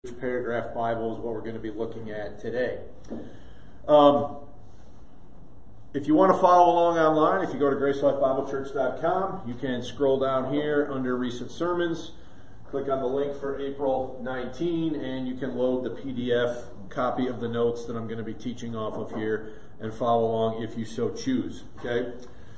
Paragraph Bible is what we're going to be looking at today. If you want to follow along online, if you go to GraceLifeBibleChurch.com, you can scroll down here under Recent Sermons, click on the link for April 19, and you can load the PDF copy of the notes that I'm going to be teaching off of here and follow along if you so choose. Okay?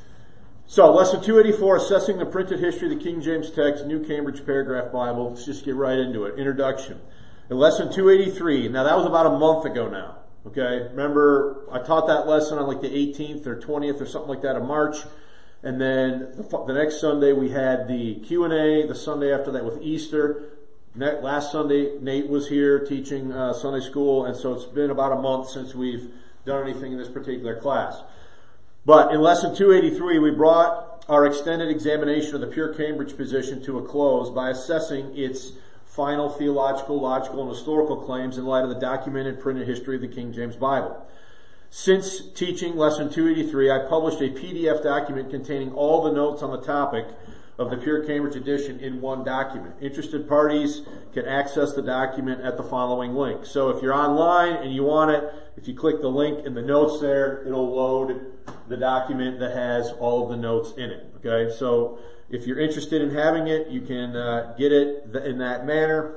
So, Lesson 284, Assessing the Printed History of the King James Text, New Cambridge Paragraph Bible. Let's just get right into it. Introduction. In Lesson 283, now that was about a month ago now, okay? Remember, I taught that lesson on like the 18th or 20th or something like that of March, and then the next Sunday we had the Q&A, the Sunday after that with Easter. Last Sunday, Nate was here teaching Sunday school, and so it's been about a month since we've done anything in this particular class. But in Lesson 283, we brought our extended examination of the pure Cambridge position to a close by assessing its final theological, logical, and historical claims in light of the documented printed history of the King James Bible. Since teaching Lesson 283, I published a PDF document containing all the notes on the topic of the Pure Cambridge edition in one document. Interested parties can access the document at the following link. So if you're online and you want it, if you click the link in the notes there, it'll load the document that has all of the notes in it. Okay, so if you're interested in having it, you can get it in that manner.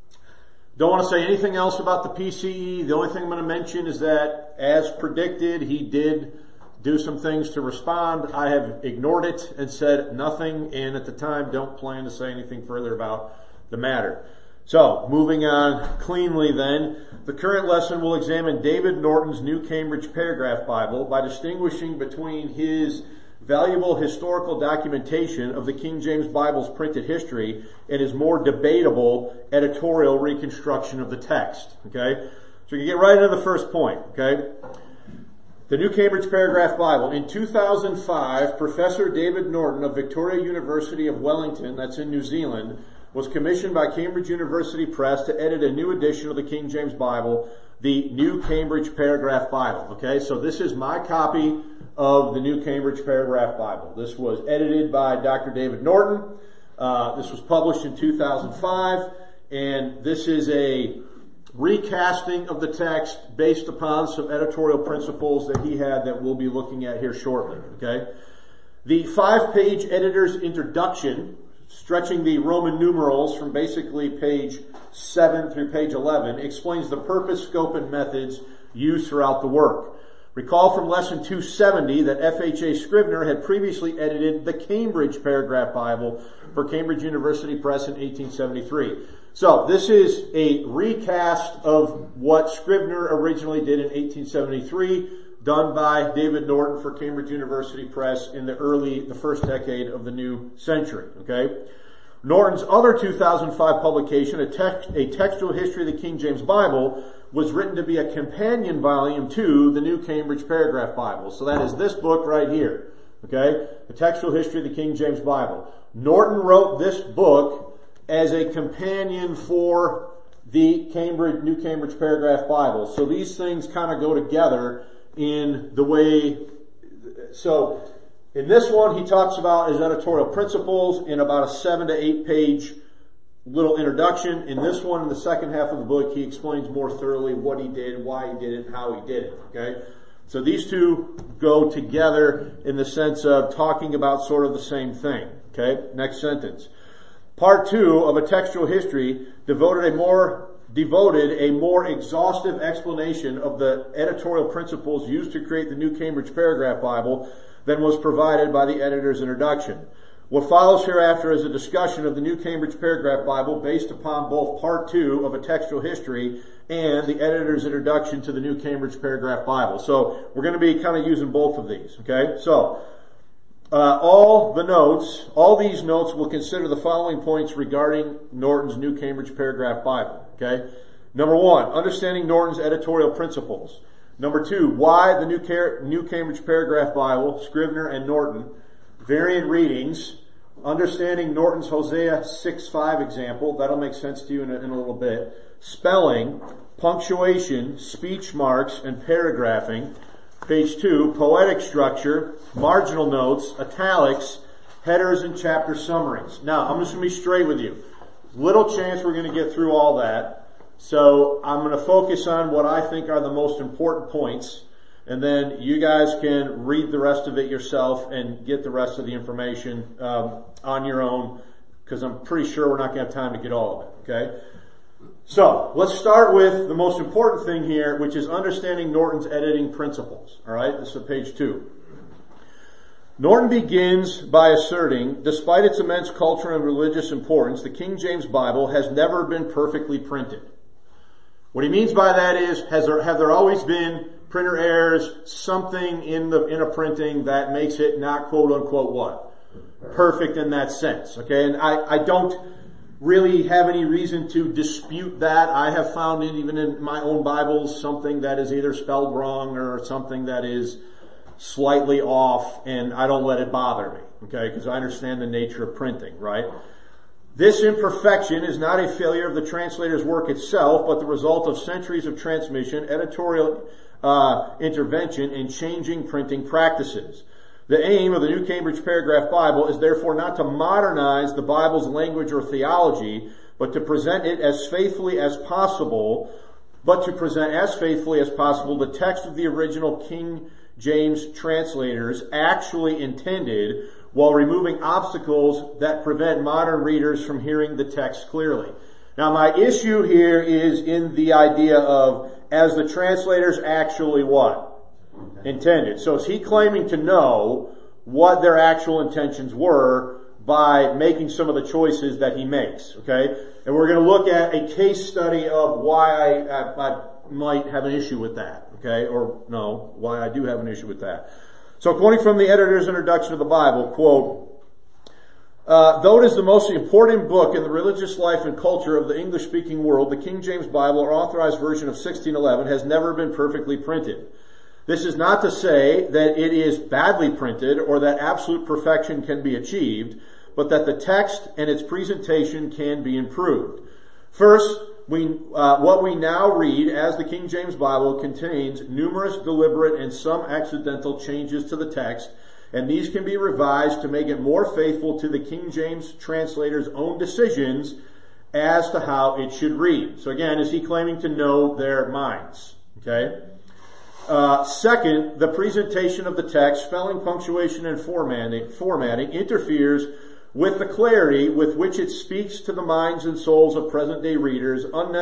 Don't want to say anything else about the PCE. The only thing I'm going to mention is that, as predicted, he did do some things to respond. I have ignored it and said nothing, and at the time don't plan to say anything further about the matter. So, moving on cleanly then, the current lesson will examine David Norton's New Cambridge Paragraph Bible by distinguishing between his valuable historical documentation of the King James Bible's printed history and his more debatable editorial reconstruction of the text. Okay? So we can get right into the first point. Okay? The New Cambridge Paragraph Bible. In 2005, Professor David Norton of Victoria University of Wellington, that's in New Zealand, was commissioned by Cambridge University Press to edit a new edition of the King James Bible, the New Cambridge Paragraph Bible. Okay, so this is my copy of the New Cambridge Paragraph Bible. This was edited by Dr. David Norton. This was published in 2005, and this is a recasting of the text based upon some editorial principles that he had that we'll be looking at here shortly. Okay, the 5-page editor's introduction, stretching the Roman numerals from basically page 7 through page 11, explains the purpose, scope, and methods used throughout the work. Recall from Lesson 270 that F.H.A. Scrivener had previously edited the Cambridge Paragraph Bible for Cambridge University Press in 1873. So this is a recast of what Scrivener originally did in 1873, done by David Norton for Cambridge University Press in the first decade of the new century. Okay, Norton's other 2005 publication, a textual history of the King James Bible, was written to be a companion volume to the New Cambridge Paragraph Bible. So that is this book right here. Okay, the textual history of the King James Bible. Norton wrote this book as a companion for the New Cambridge Paragraph Bible. So these things kind of go together in the way, so in this one he talks about his editorial principles in about a 7 to 8 page little introduction. In this one, in the second half of the book, he explains more thoroughly what he did, why he did it, and how he did it. Okay? So these two go together in the sense of talking about sort of the same thing. Okay? Next sentence. Part 2 of a textual history devoted a more exhaustive explanation of the editorial principles used to create the New Cambridge Paragraph Bible than was provided by the editor's introduction. What follows hereafter is a discussion of the New Cambridge Paragraph Bible based upon both Part 2 of a textual history and the editor's introduction to the New Cambridge Paragraph Bible. So we're going to be kind of using both of these. Okay, so all these notes will consider the following points regarding Norton's New Cambridge Paragraph Bible. Okay, number 1, understanding Norton's editorial principles. Number 2, why the New Cambridge Paragraph Bible, Scrivener and Norton, variant readings, understanding Norton's Hosea 6:5 example, that'll make sense to you in a little bit, spelling, punctuation, speech marks, and paragraphing. Page 2, poetic structure, marginal notes, italics, headers, and chapter summaries. Now, I'm just going to be straight with you. Little chance we're going to get through all that. So I'm going to focus on what I think are the most important points, and then you guys can read the rest of it yourself and get the rest of the information on your own, because I'm pretty sure we're not going to have time to get all of it, okay? So let's start with the most important thing here, which is understanding Norton's editing principles. All right, this is page 2. Norton begins by asserting, despite its immense cultural and religious importance, the King James Bible has never been perfectly printed. What he means by that is, have there always been printer errors, something in a printing that makes it not quote unquote what? Perfect in that sense. Okay, and I don't really have any reason to dispute that. I have found it even in my own Bibles, something that is either spelled wrong or something that is slightly off, and I don't let it bother me, okay, because I understand the nature of printing, right? This imperfection is not a failure of the translator's work itself, but the result of centuries of transmission, editorial intervention, and changing printing practices. The aim of the New Cambridge Paragraph Bible is therefore not to modernize the Bible's language or theology, but to present it as faithfully as possible, the text of the original King James translators actually intended, while removing obstacles that prevent modern readers from hearing the text clearly. Now, my issue here is in the idea of, as the translators actually what? Intended. So is he claiming to know what their actual intentions were by making some of the choices that he makes, okay? And we're going to look at a case study of why I might have an issue with that, okay? Or no, why I do have an issue with that. So quoting from the editor's introduction of the Bible, quote, though it is the most important book in the religious life and culture of the English-speaking world, the King James Bible, or authorized version of 1611, has never been perfectly printed. This is not to say that it is badly printed or that absolute perfection can be achieved, but that the text and its presentation can be improved. First, what we now read as the King James Bible contains numerous deliberate and some accidental changes to the text, and these can be revised to make it more faithful to the King James translator's own decisions as to how it should read. So again, is he claiming to know their minds? Okay. Second, the presentation of the text, spelling, punctuation, and formatting interferes with the clarity with which it speaks to the minds and souls of present-day readers.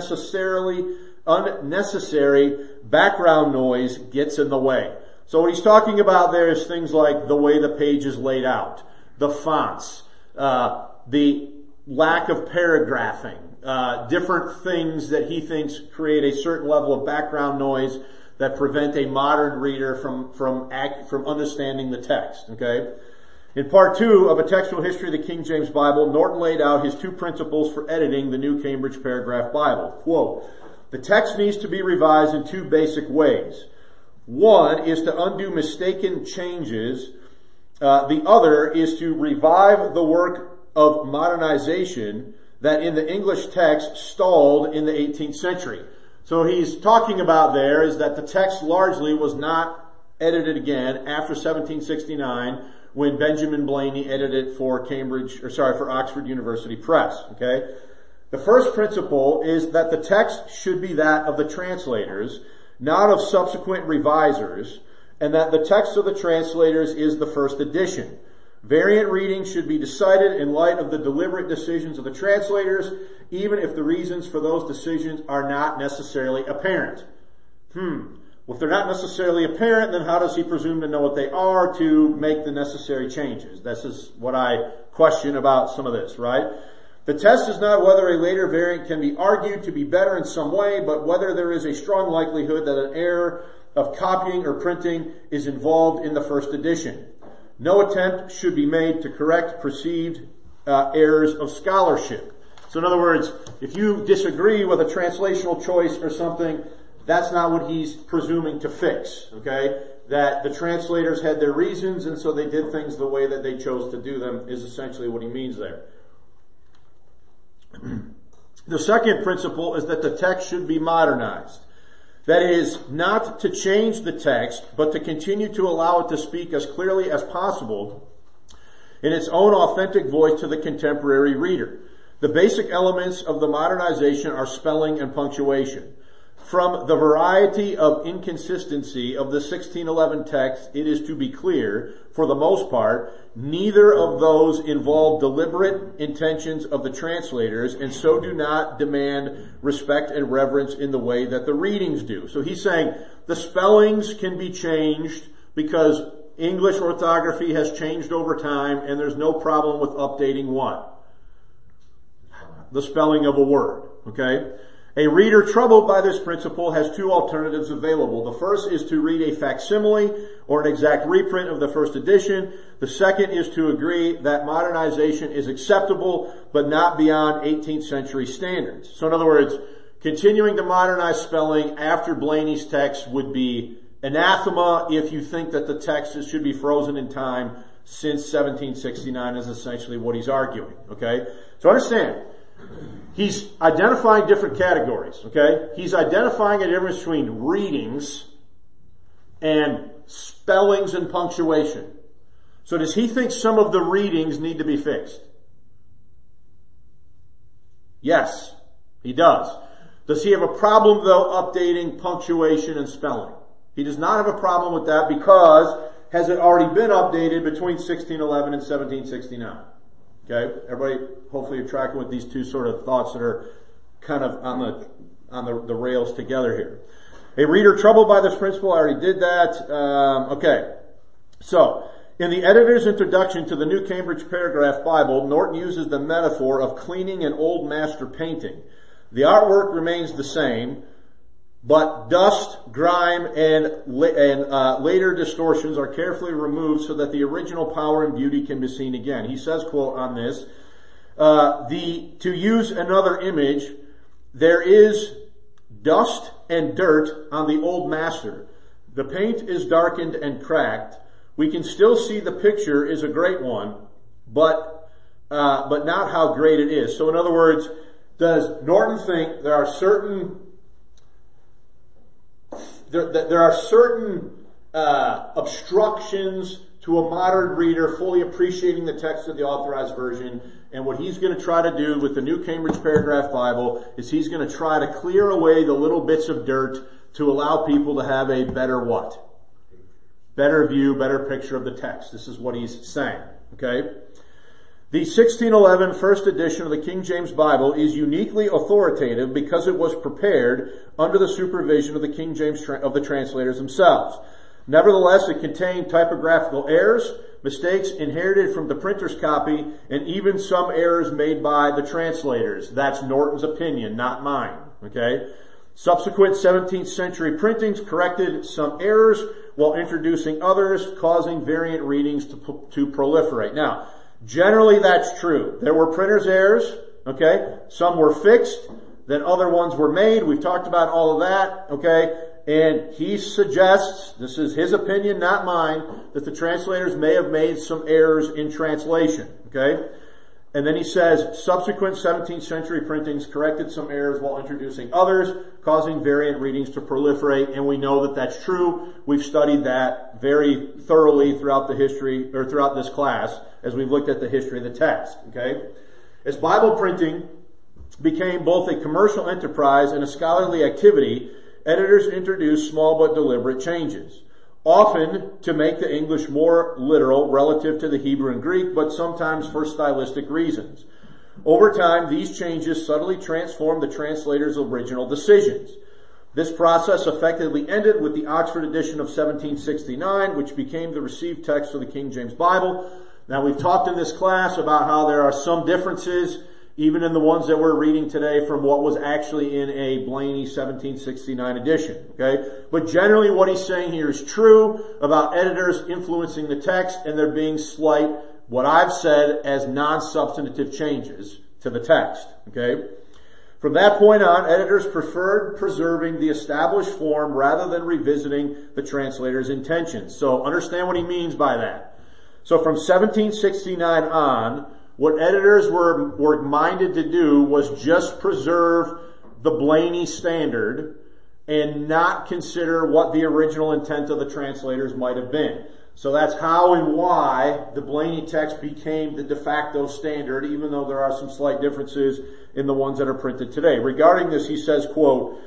Unnecessary background noise gets in the way. So what he's talking about there is things like the way the page is laid out, the fonts, the lack of paragraphing, different things that he thinks create a certain level of background noise that prevent a modern reader from understanding the text, okay? In part 2 of A Textual History of the King James Bible, Norton laid out his 2 principles for editing the New Cambridge Paragraph Bible. Quote, the text needs to be revised in 2 basic ways. One is to undo mistaken changes. The other is to revive the work of modernization that in the English text stalled in the 18th century. So he's talking about there is that the text largely was not edited again after 1769 when Benjamin Blaney edited it for Oxford University Press, okay? The first principle is that the text should be that of the translators, not of subsequent revisers, and that the text of the translators is the first edition. Variant reading should be decided in light of the deliberate decisions of the translators, even if the reasons for those decisions are not necessarily apparent. Well, if they're not necessarily apparent, then how does he presume to know what they are to make the necessary changes? This is what I question about some of this, right? The test is not whether a later variant can be argued to be better in some way, but whether there is a strong likelihood that an error of copying or printing is involved in the first edition. No attempt should be made to correct perceived errors of scholarship. So in other words, if you disagree with a translational choice or something, that's not what he's presuming to fix, okay? That the translators had their reasons and so they did things the way that they chose to do them is essentially what he means there. The second principle is that the text should be modernized. That is, not to change the text, but to continue to allow it to speak as clearly as possible in its own authentic voice to the contemporary reader. The basic elements of the modernization are spelling and punctuation. From the variety of inconsistency of the 1611 text, it is to be clear, for the most part, neither of those involve deliberate intentions of the translators, and so do not demand respect and reverence in the way that the readings do. So he's saying the spellings can be changed because English orthography has changed over time, and there's no problem with updating what? The spelling of a word, okay? A reader troubled by this principle has two alternatives available. The first is to read a facsimile or an exact reprint of the first edition. The second is to agree that modernization is acceptable, but not beyond 18th century standards. So in other words, continuing to modernize spelling after Blaney's text would be anathema if you think that the text should be frozen in time since 1769 is essentially what he's arguing, okay? So understand, he's identifying different categories, okay? He's identifying a difference between readings and spellings and punctuation. So does he think some of the readings need to be fixed? Yes, he does. Does he have a problem, though, updating punctuation and spelling? He does not have a problem with that because has it already been updated between 1611 and 1769? Okay, everybody, hopefully you're tracking with these two sort of thoughts that are kind of on the rails together here. A reader troubled by this principle, I already did that. Okay, so in the editor's introduction to the New Cambridge Paragraph Bible, Norton uses the metaphor of cleaning an old master painting. The artwork remains the same, but dust, grime, and later distortions are carefully removed so that the original power and beauty can be seen again. He says, quote, on this, to use another image, there is dust and dirt on the old master. The paint is darkened and cracked. We can still see the picture is a great one, but not how great it is. So in other words, does Norton think there are certain obstructions to a modern reader fully appreciating the text of the Authorized Version, and what he's going to try to do with the New Cambridge Paragraph Bible is he's going to try to clear away the little bits of dirt to allow people to have a better what? Better view, better picture of the text. This is what he's saying, okay? The 1611 first edition of the King James Bible is uniquely authoritative because it was prepared under the supervision of the King James of the translators themselves. Nevertheless, it contained typographical errors, mistakes inherited from the printer's copy, and even some errors made by the translators. That's Norton's opinion, not mine. Okay? Subsequent 17th century printings corrected some errors while introducing others, causing variant readings to proliferate. Now, generally that's true. There were printer's errors, okay? Some were fixed, then other ones were made. We've talked about all of that, okay? And he suggests, this is his opinion, not mine, that the translators may have made some errors in translation, okay? And then he says, subsequent 17th century printings corrected some errors while introducing others, causing variant readings to proliferate, and we know that that's true. We've studied that very thoroughly throughout the history, or throughout this class, as we've looked at the history of the text, okay? As Bible printing became both a commercial enterprise and a scholarly activity, editors introduced small but deliberate changes, often to make the English more literal relative to the Hebrew and Greek, but sometimes for stylistic reasons. Over time, these changes subtly transformed the translator's original decisions. This process effectively ended with the Oxford edition of 1769, which became the received text of the King James Bible. Now, we've talked in this class about how there are some differences, even in the ones that we're reading today, from what was actually in a Blaney 1769 edition, okay? But generally what he's saying here is true about editors influencing the text and there being slight, what I've said as non-substantive changes to the text, okay? From that point on, editors preferred preserving the established form rather than revisiting the translator's intentions. So understand what he means by that. So from 1769 on, what editors were minded to do was just preserve the Blaney standard and not consider what the original intent of the translators might have been. So that's how and why the Blaney text became the de facto standard, even though there are some slight differences in the ones that are printed today. Regarding this, he says, quote,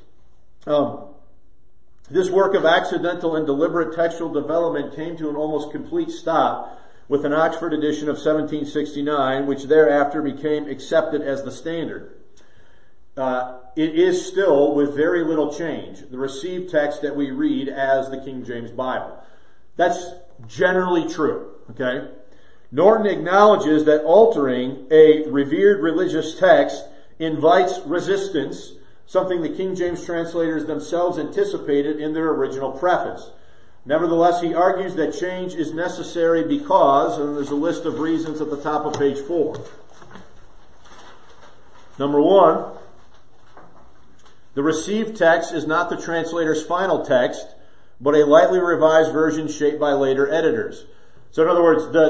this work of accidental and deliberate textual development came to an almost complete stop with an Oxford edition of 1769, which thereafter became accepted as the standard. It is still, with very little change, the received text that we read as the King James Bible. That's generally true, okay? Norton acknowledges that altering a revered religious text invites resistance, something the King James translators themselves anticipated in their original preface. Nevertheless, he argues that change is necessary because, and there's a list of reasons at the top of page 4. Number 1, the received text is not the translator's final text, but a lightly revised version shaped by later editors. So in other words, the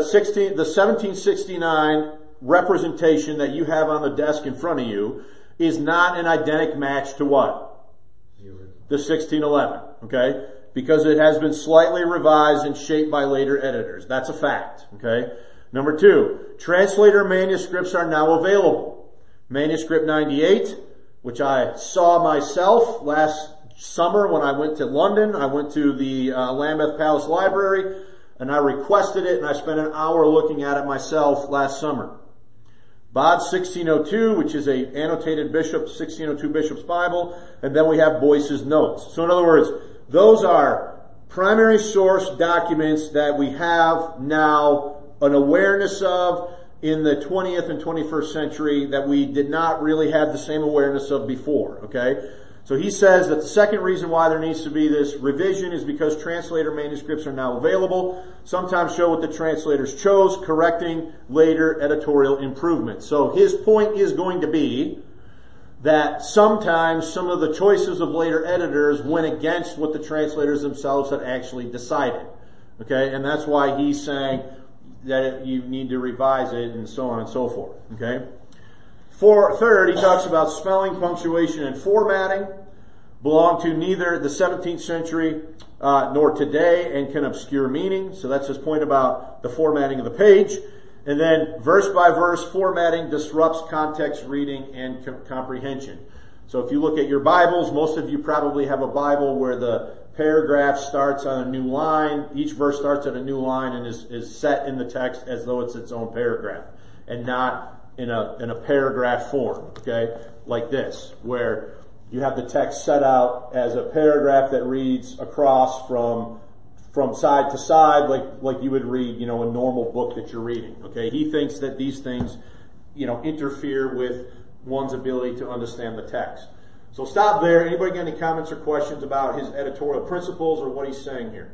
1769 representation that you have on the desk in front of you is not an identical match to what? The 1611, okay? Because it has been slightly revised and shaped by later editors. That's a fact, okay? Number 2, translator manuscripts are now available. Manuscript 98, which I saw myself last summer when I went to London. I went to the Lambeth Palace Library and I requested it and I spent an hour looking at it myself last summer. Bod's 1602, which is a annotated 1602 Bishop's Bible, and then we have Boyce's notes. So in other words, those are primary source documents that we have now an awareness of in the 20th and 21st century that we did not really have the same awareness of before, okay? So he says that the second reason why there needs to be this revision is because translator manuscripts are now available, sometimes show what the translators chose, correcting later editorial improvements. So his point is going to be that sometimes some of the choices of later editors went against what the translators themselves had actually decided. Okay, and that's why he's saying that you need to revise it and so on and so forth. Okay. Third, he talks about spelling, punctuation, and formatting belong to neither the 17th century nor today and can obscure meaning. So that's his point about the formatting of the page. And then verse by verse formatting disrupts context reading and comprehension. So if you look at your Bibles, most of you probably have a Bible where the paragraph starts on a new line. Each verse starts at a new line and is set in the text as though it's its own paragraph and not in a paragraph form, okay? Like this, where you have the text set out as a paragraph that reads across from side to side, like you would read, a normal book that you're reading, okay? He thinks that these things, interfere with one's ability to understand the text. So stop there. Anybody got any comments or questions about his editorial principles or what he's saying here?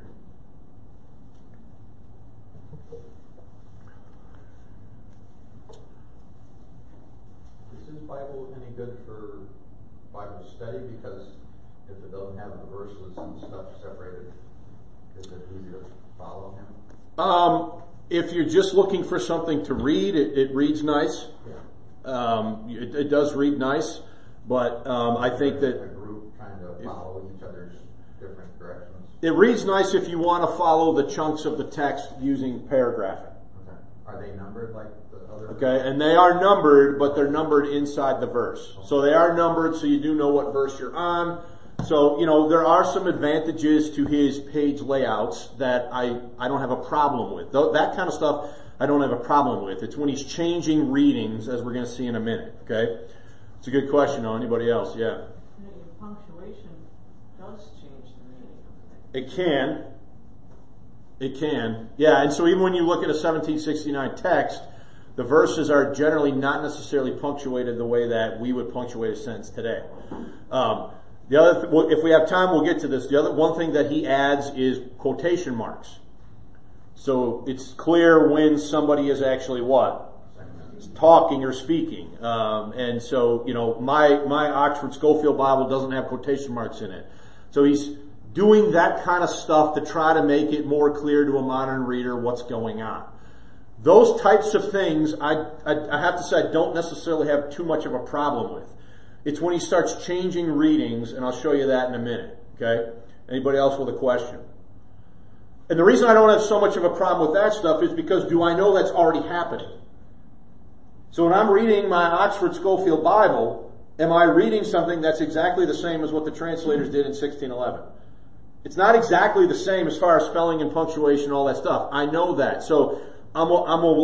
Is his Bible any good for Bible study? Because if it doesn't have the verses and stuff separated, is it easier to follow him? If you're just looking for something to read, it reads nice. Yeah. It does read nice, but I think that a group trying to follow each other's different directions. It reads nice if you want to follow the chunks of the text using paragraphing. Okay. Are they numbered like the other? Okay, and they are numbered, but they're numbered inside the verse. So they are numbered, so you do know what verse you're on. So, there are some advantages to his page layouts that I don't have a problem with. That kind of stuff I don't have a problem with. It's when he's changing readings, as we're going to see in a minute, okay? It's a good question, though. Anybody else? Yeah. Your punctuation does change the meaning of it. It can. Yeah, and so even when you look at a 1769 text, the verses are generally not necessarily punctuated the way that we would punctuate a sentence today. If we have time, we'll get to this. The other one thing that he adds is quotation marks. So it's clear when somebody is actually what? Talking or speaking. And so, my Oxford Schofield Bible doesn't have quotation marks in it. So he's doing that kind of stuff to try to make it more clear to a modern reader what's going on. Those types of things, I have to say, I don't necessarily have too much of a problem with. It's when he starts changing readings, and I'll show you that in a minute, okay? Anybody else with a question? And the reason I don't have so much of a problem with that stuff is because do I know that's already happening? So when I'm reading my Oxford Schofield Bible, am I reading something that's exactly the same as what the translators did in 1611? It's not exactly the same as far as spelling and punctuation and all that stuff. I know that. So I'm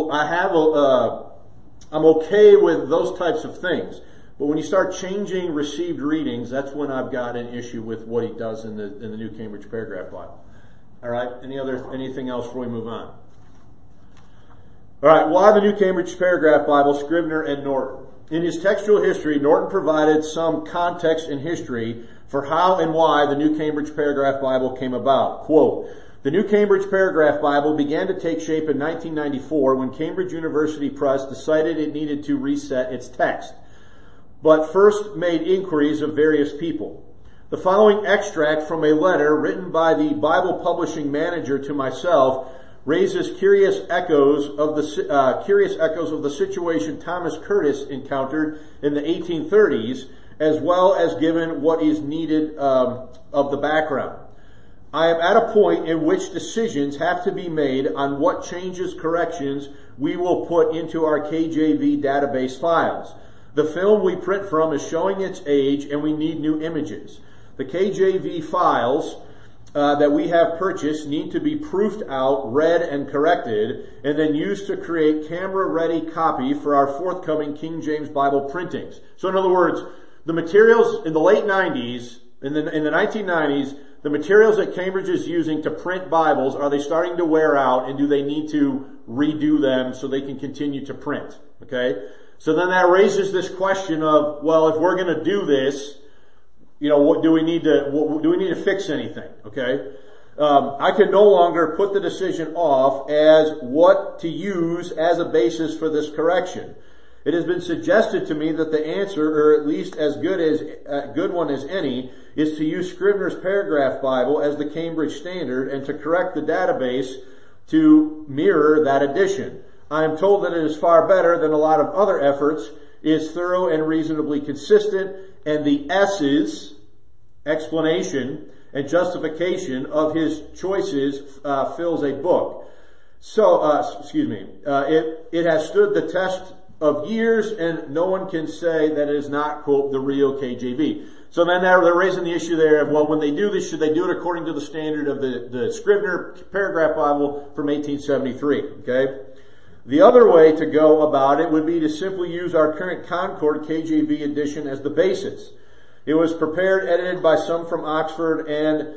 okay with those types of things. But when you start changing received readings, that's when I've got an issue with what he does in the New Cambridge Paragraph Bible. All right. Anything else before we move on? All right. Why the New Cambridge Paragraph Bible? Scrivener and Norton. In his textual history, Norton provided some context and history for how and why the New Cambridge Paragraph Bible came about. Quote, the New Cambridge Paragraph Bible began to take shape in 1994 when Cambridge University Press decided it needed to reset its text, but first made inquiries of various people. The following extract from a letter written by the Bible publishing manager to myself raises curious echoes of the situation Thomas Curtis encountered in the 1830s, as well as given what is needed of the background. I am at a point in which decisions have to be made on what changes, corrections we will put into our KJV database files. The film we print from is showing its age and we need new images. The KJV files that we have purchased need to be proofed out, read, and corrected, and then used to create camera-ready copy for our forthcoming King James Bible printings. So in other words, the materials in the late 90s, in the 1990s, the materials that Cambridge is using to print Bibles, are they starting to wear out, and do they need to redo them so they can continue to print? Okay? So then that raises this question of, well, if we're going to do this, what do we need to fix anything? Okay? I can no longer put the decision off as what to use as a basis for this correction. It has been suggested to me that the answer, or at least as good one as any, is to use Scrivener's Paragraph Bible as the Cambridge Standard and to correct the database to mirror that edition. I am told that it is far better than a lot of other efforts, is thorough and reasonably consistent, and the S's, explanation and justification of his choices, fills a book. So, it has stood the test of years, and no one can say that it is not, quote, the real KJV. So then they're raising the issue there of, well, when they do this, should they do it according to the standard of the Scrivener Paragraph Bible from 1873, okay? The other way to go about it would be to simply use our current Concord KJV edition as the basis. It was prepared, edited by some from Oxford, and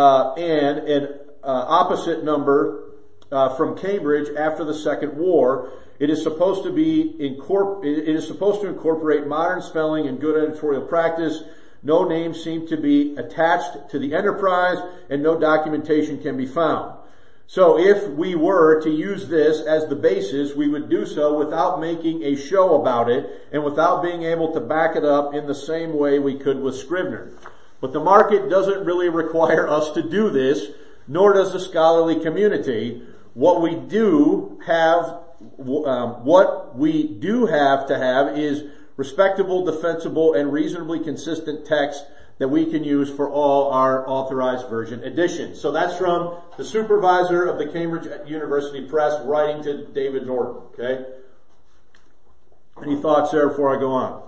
an opposite number from Cambridge after the Second War. It is supposed to incorporate modern spelling and good editorial practice. No names seem to be attached to the enterprise, and no documentation can be found. So if we were to use this as the basis, we would do so without making a show about it and without being able to back it up in the same way we could with Scrivener. But the market doesn't really require us to do this, nor does the scholarly community. What we do have to have is respectable, defensible, and reasonably consistent text that we can use for all our authorized version editions. So that's from the supervisor of the Cambridge University Press writing to David Norton, okay? Any thoughts there before I go on?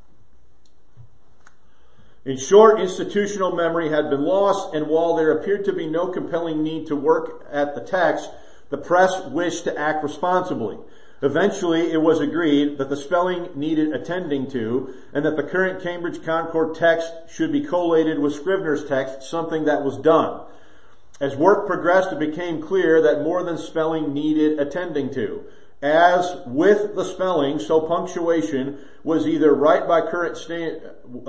In short, institutional memory had been lost, and while there appeared to be no compelling need to work at the text, the press wished to act responsibly. Eventually, it was agreed that the spelling needed attending to, and that the current Cambridge Concord text should be collated with Scrivener's text, something that was done. As work progressed, it became clear that more than spelling needed attending to. As with the spelling, so punctuation was neither right by current standards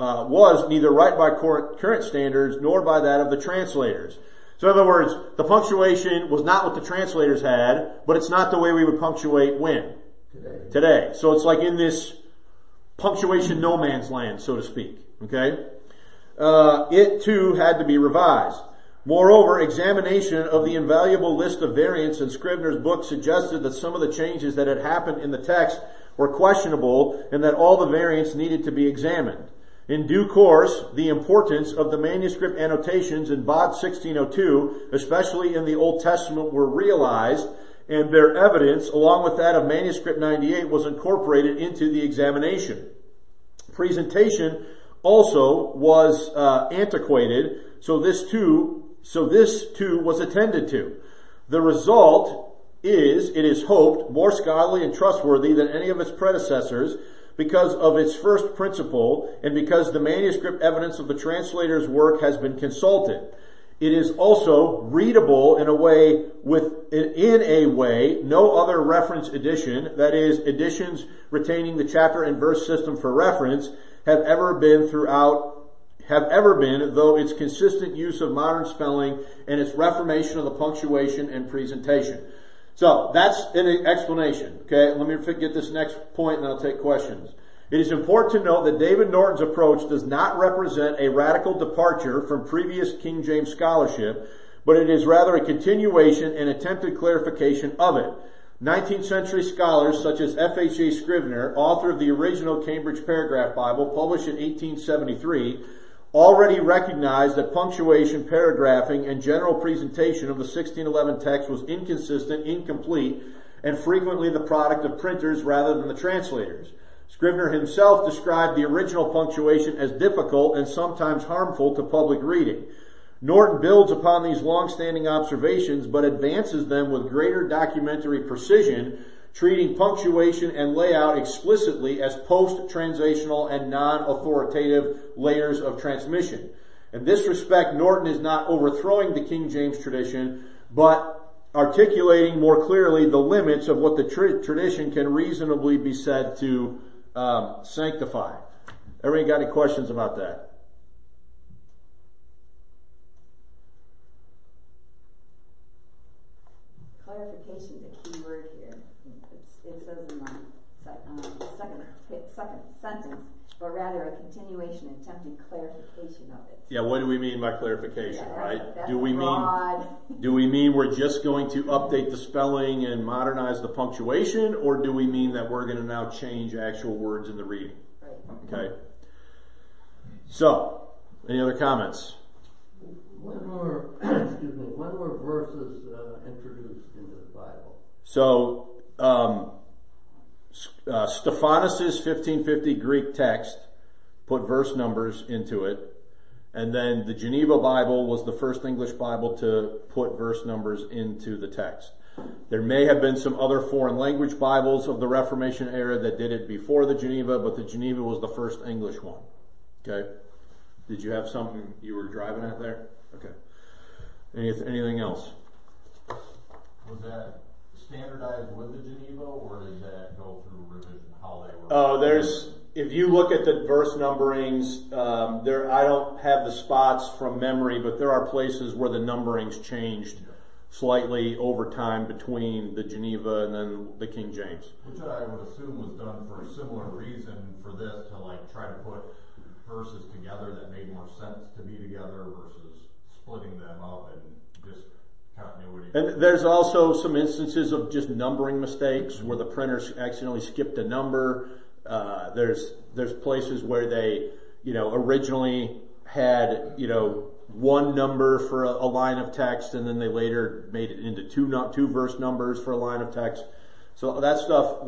nor by that of the translators. So in other words, the punctuation was not what the translators had, but it's not the way we would punctuate when? Today. So it's like in this punctuation no man's land, so to speak. Okay? It too had to be revised. Moreover, examination of the invaluable list of variants in Scrivener's book suggested that some of the changes that had happened in the text were questionable and that all the variants needed to be examined. In due course, the importance of the manuscript annotations in Bod 1602, especially in the Old Testament, were realized, and their evidence, along with that of manuscript 98, was incorporated into the examination. Presentation also was antiquated, so this too was attended to. The result is, it is hoped, more scholarly and trustworthy than any of its predecessors, because of its first principle, and because the manuscript evidence of the translator's work has been consulted. It is also readable in a way no other reference edition, that is, editions retaining the chapter and verse system for reference, have ever been, though its consistent use of modern spelling and its reformation of the punctuation and presentation. So, that's an explanation. Okay, let me get this next point and I'll take questions. It is important to note that David Norton's approach does not represent a radical departure from previous King James scholarship, but it is rather a continuation and attempted clarification of it. 19th century scholars such as F.H.A. Scrivener, author of the original Cambridge Paragraph Bible, published in 1873, already recognized that punctuation, paragraphing, and general presentation of the 1611 text was inconsistent, incomplete, and frequently the product of printers rather than the translators. Scrivener himself described the original punctuation as difficult and sometimes harmful to public reading. Norton builds upon these long-standing observations, but advances them with greater documentary precision, treating punctuation and layout explicitly as post-translational and non-authoritative layers of transmission. In this respect, Norton is not overthrowing the King James tradition, but articulating more clearly the limits of what the tradition can reasonably be said to sanctify. Everybody got any questions about that? Clarification is a key word here. It says in the second sentence, but rather a continuation, attempted clarification of it. Yeah, what do we mean by clarification, right? That's Do we mean we're just going to update the spelling and modernize the punctuation, or do we mean that we're going to now change actual words in the reading? Right. Okay. So, any other comments? When were verses introduced into the Bible? So, Stephanus' 1550 Greek text put verse numbers into it, and then the Geneva Bible was the first English Bible to put verse numbers into the text. There may have been some other foreign language Bibles of the Reformation era that did it before the Geneva, but the Geneva was the first English one. Okay? Did you have something you were driving at there? Okay. Anything else? Was that standardized with the Geneva, or did that go through revision? How they were? Oh, if you look at the verse numberings, I don't have the spots from memory, but there are places where the numberings changed slightly over time between the Geneva and then the King James. Which I would assume was done for a similar reason for this, to try to put verses together that made more sense to be together versus splitting them up and just continuity. And there's also some instances of just numbering mistakes where the printers accidentally skipped a number. There's places where they, originally had, one number for a line of text, and then they later made it into two verse numbers for a line of text. So that stuff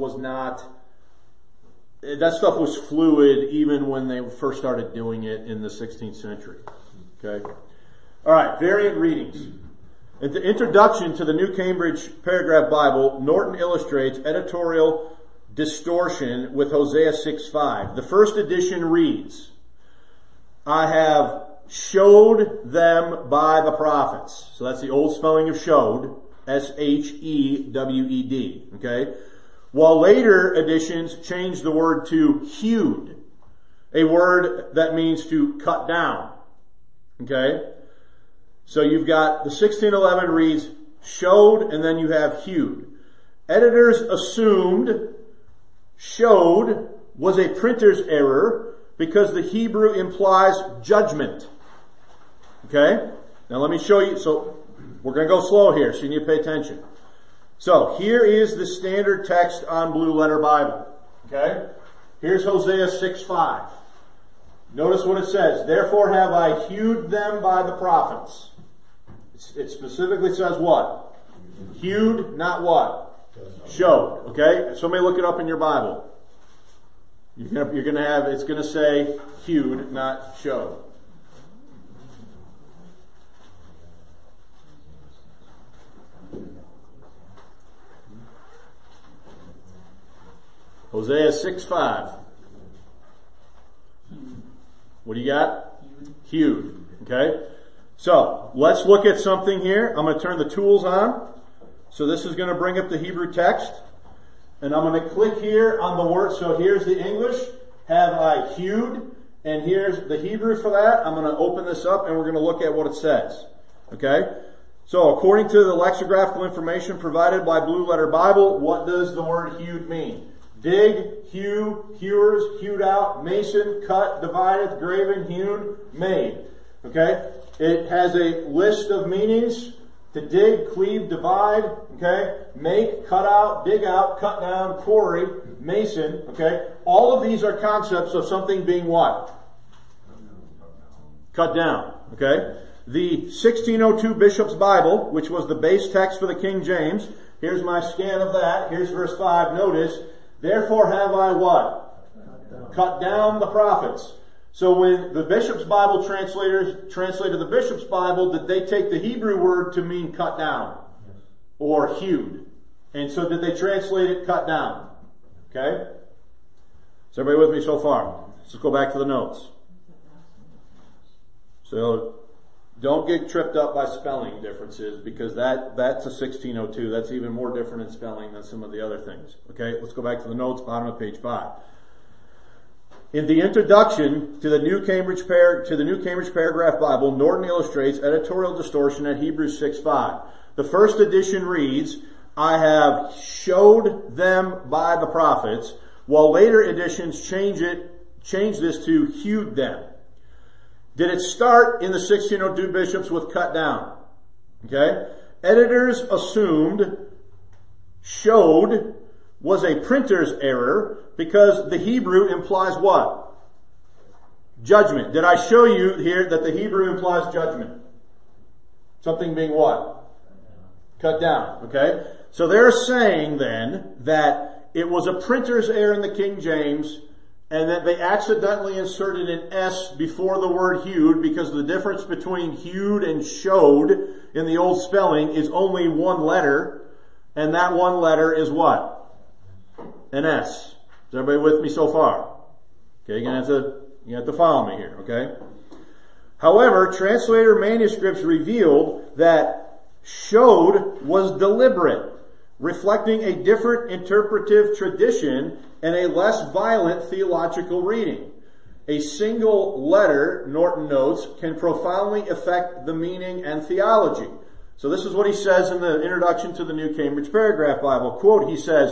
was fluid even when they first started doing it in the 16th century. Okay. All right. Variant readings. In the introduction to the New Cambridge Paragraph Bible, Norton illustrates editorial distortion with Hosea 6:5. The first edition reads, I have showed them by the prophets. So that's the old spelling of showed, S-H-E-W-E-D. Okay? While later editions changed the word to hewed, a word that means to cut down. Okay? So you've got the 1611 reads showed, and then you have hewed. Editors assumed showed was a printer's error because the Hebrew implies judgment. Okay? Now let me show you. So we're going to go slow here, so you need to pay attention. So here is the standard text on Blue Letter Bible. Okay? Here's Hosea 6:5. Notice what it says. Therefore have I hewed them by the prophets. It specifically says what? Hewed, not what? Showed. Okay? Somebody look it up in your Bible. You're gonna have, it's gonna say hewed, not showed. Hosea 6:5. What do you got? Hewed. Okay? So, let's look at something here. I'm going to turn the tools on. So this is going to bring up the Hebrew text. And I'm going to click here on the word. So here's the English. Have I hewed? And here's the Hebrew for that. I'm going to open this up and we're going to look at what it says. Okay? So according to the lexicographical information provided by Blue Letter Bible, what does the word hewed mean? Dig, hew, hewers, hewed out, mason, cut, divided, graven, hewn, made. Okay? It has a list of meanings. To dig, cleave, divide, okay? Make, cut out, dig out, cut down, quarry, mason, okay? All of these are concepts of something being what? Cut down, okay? The 1602 Bishop's Bible, which was the base text for the King James, here's my scan of that. Here's verse 5. Notice, therefore have I what? Cut down the prophets. So when the Bishop's Bible translators translated the Bishop's Bible, did they take the Hebrew word to mean cut down? Or hewed? And so did they translate it cut down? Okay? Is everybody with me so far? Let's go back to the notes. So don't get tripped up by spelling differences because that's a 1602. That's even more different in spelling than some of the other things. Okay? Let's go back to the notes, bottom of page 5. In the introduction to the New Cambridge Paragraph Bible, Norton illustrates editorial distortion at Hebrews 6:5. The first edition reads, I have showed them by the prophets, while later editions change this to hewed them. Did it start in the 1602 bishops with cut down? Okay? Editors assumed showed was a printer's error because the Hebrew implies what? Judgment. Did I show you here that the Hebrew implies judgment? Something being what? Cut down. Okay? So they're saying then that it was a printer's error in the King James and that they accidentally inserted an S before the word hewed because the difference between hewed and showed in the old spelling is only one letter, and that one letter is what? An S. Is everybody with me so far? Okay, you have to follow me here, okay? However, translator manuscripts revealed that showed was deliberate, reflecting a different interpretive tradition and a less violent theological reading. A single letter, Norton notes, can profoundly affect the meaning and theology. So this is what he says in the introduction to the New Cambridge Paragraph Bible. Quote, he says,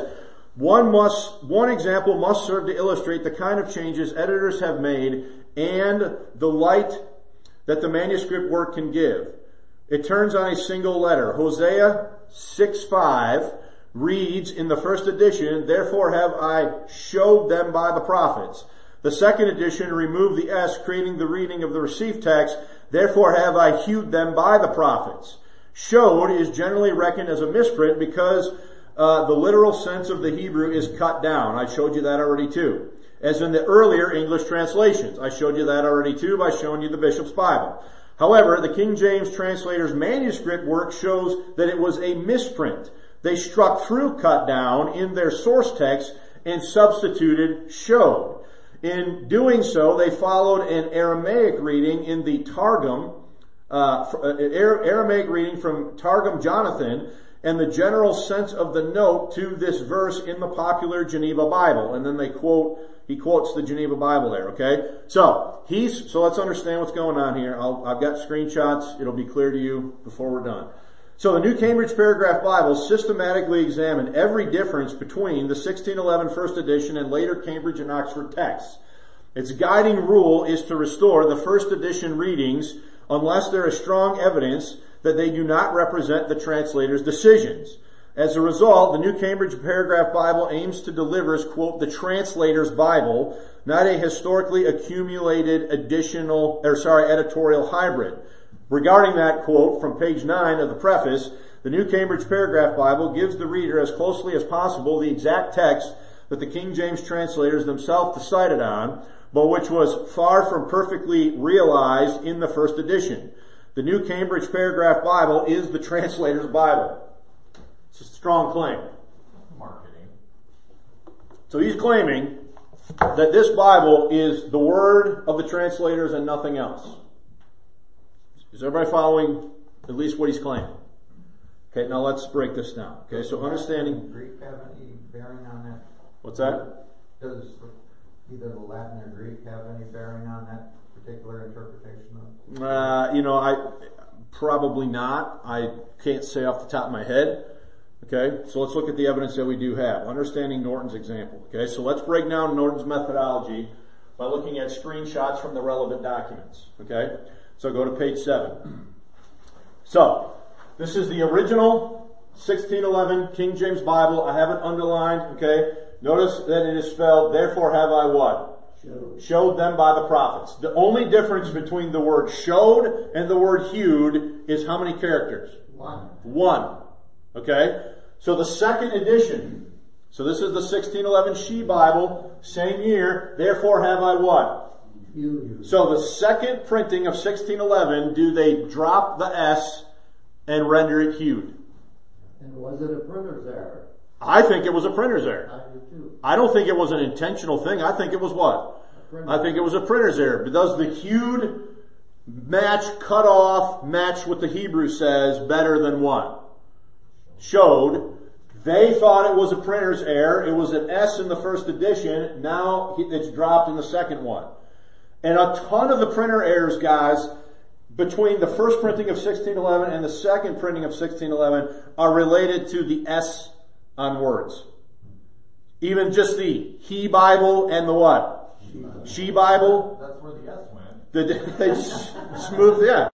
One example must serve to illustrate the kind of changes editors have made and the light that the manuscript work can give. It turns on a single letter. Hosea 6:5 reads in the first edition, therefore have I showed them by the prophets. The second edition removed the S, creating the reading of the received text, therefore have I hewed them by the prophets. Showed is generally reckoned as a misprint because the literal sense of the Hebrew is cut down. I showed you that already too. As in the earlier English translations. I showed you that already too by showing you the Bishop's Bible. However, the King James translator's manuscript work shows that it was a misprint. They struck through cut down in their source text and substituted showed. In doing so, they followed an Aramaic reading in the Targum, Aramaic reading from Targum Jonathan, and the general sense of the note to this verse in the popular Geneva Bible. And then he quotes the Geneva Bible there, okay? So let's understand what's going on here. I've got screenshots. It'll be clear to you before we're done. So the New Cambridge Paragraph Bible systematically examined every difference between the 1611 first edition and later Cambridge and Oxford texts. Its guiding rule is to restore the first edition readings unless there is strong evidence that they do not represent the translator's decisions. As a result, the New Cambridge Paragraph Bible aims to deliver as, quote, the translator's Bible, not a historically accumulated editorial hybrid. Regarding that quote from page 9 of the preface, the New Cambridge Paragraph Bible gives the reader as closely as possible the exact text that the King James translators themselves decided on, but which was far from perfectly realized in the first edition. The New Cambridge Paragraph Bible is the translator's Bible. It's a strong claim. Marketing. So he's claiming that this Bible is the word of the translators and nothing else. Is everybody following at least what he's claiming? Okay, now let's break this down. Okay, so understanding... Greek have any bearing on that? What's that? Does either the Latin or Greek have any bearing on that particular interpretation of? I probably not. I can't say off the top of my head. Okay, so let's look at the evidence that we do have. Understanding Norton's example. Okay, so let's break down Norton's methodology by looking at screenshots from the relevant documents. Okay, so go to page 7. So, this is the original 1611 King James Bible. I have it underlined. Okay, notice that it is spelled, therefore have I what? Showed them by the prophets. The only difference between the word showed and the word hewed is how many characters? One. Okay? So the second edition, so this is the 1611 She Bible, same year, therefore have I what? Hewed. So the second printing of 1611, do they drop the S and render it hewed? And was it a printer's error? I think it was a printer's error. I do too. I don't think it was an intentional thing. I think it was what? I think it was a printer's error. But does the hewed cut off match what the Hebrew says better than what? Showed. They thought it was a printer's error. It was an S in the first edition. Now it's dropped in the second one. And a ton of the printer errors, guys, between the first printing of 1611 and the second printing of 1611 are related to the S on words. Even just the He Bible and the what? She Bible. That's where the S went. They smoothed, yeah.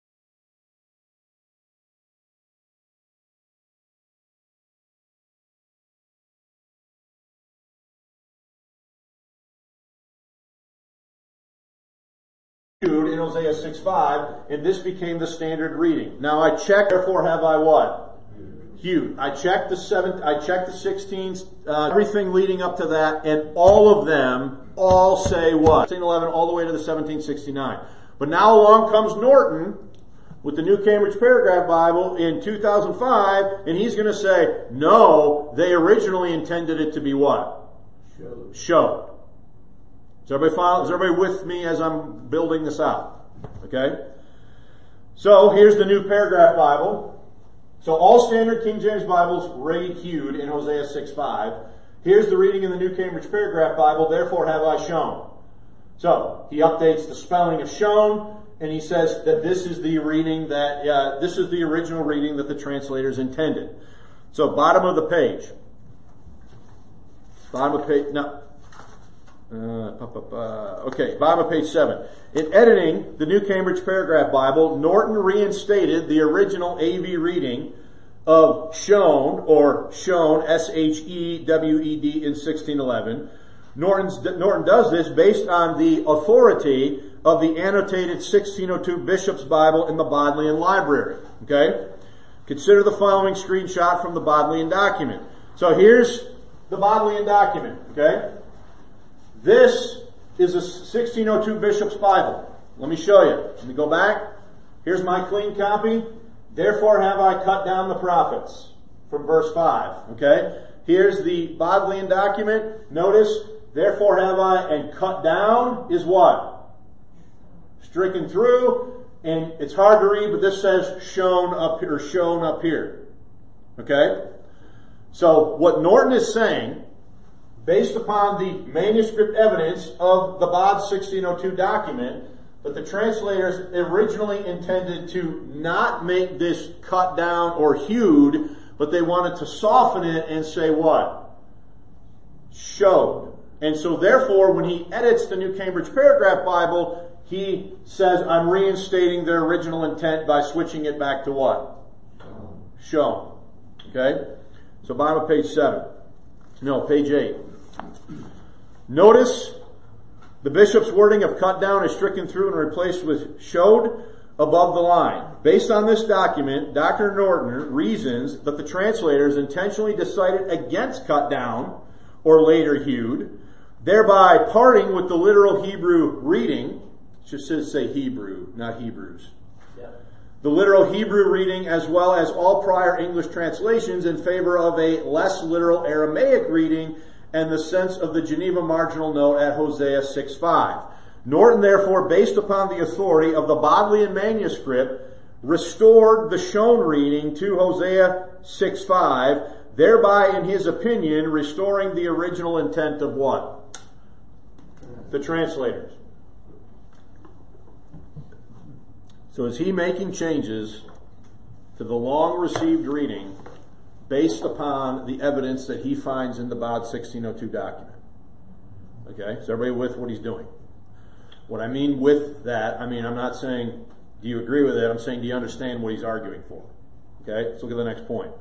In Hosea 6:5, and this became the standard reading. Now I checked, therefore have I what? Hewed. I checked the 16s, everything leading up to that, and all of them all say what? 1611 all the way to the 1769. But now along comes Norton with the New Cambridge Paragraph Bible in 2005, and he's going to say, no, they originally intended it to be what? Showed. Is everybody with me as I'm building this out? Okay? So, here's the New Paragraph Bible. So, all standard King James Bibles read hewed in Hosea 6:5. Here's the reading in the New Cambridge Paragraph Bible, therefore have I shown. So, he updates the spelling of shown, and he says that this is the reading this is the original reading that the translators intended. So, bottom of the page. Bottom of page 7. In editing the New Cambridge Paragraph Bible, Norton reinstated the original AV reading of shown, or shown, S-H-E-W-E-D, in 1611. Norton does this based on the authority of the annotated 1602 Bishop's Bible in the Bodleian Library. Okay? Consider the following screenshot from the Bodleian document. So here's the Bodleian document. Okay? This is a 1602 Bishop's Bible. Let me show you. Let me go back. Here's my clean copy. Therefore have I cut down the prophets. From verse 5. Okay? Here's the Bodleian document. Notice, therefore have I, and cut down is what? Stricken through. And it's hard to read, but this says shown up here, or shown up here. Okay? So, what Norton is saying, based upon the manuscript evidence of the Bod's 1602 document, that the translators originally intended to not make this cut down or hewed, but they wanted to soften it and say what? Showed. And so therefore, when he edits the New Cambridge Paragraph Bible, he says, I'm reinstating their original intent by switching it back to what? Shown. Okay? So bottom of page 7. No, page 8. Notice the bishop's wording of cut down is stricken through and replaced with showed above the line. Based on this document, Dr. Norton reasons that the translators intentionally decided against cut down or later hewed, thereby parting with the literal Hebrew reading. It should say Hebrew, not Hebrews. Yeah. The literal Hebrew reading as well as all prior English translations in favor of a less literal Aramaic reading and the sense of the Geneva marginal note at Hosea 6:5. Norton, therefore, based upon the authority of the Bodleian manuscript, restored the shown reading to Hosea 6:5, thereby, in his opinion, restoring the original intent of what? The translators. So is he making changes to the long received reading based upon the evidence that he finds in the Bod 1602 document? Okay, is everybody with what he's doing? What I mean with that, I'm not saying, do you agree with it? I'm saying, do you understand what he's arguing for? Okay, let's look at the next point.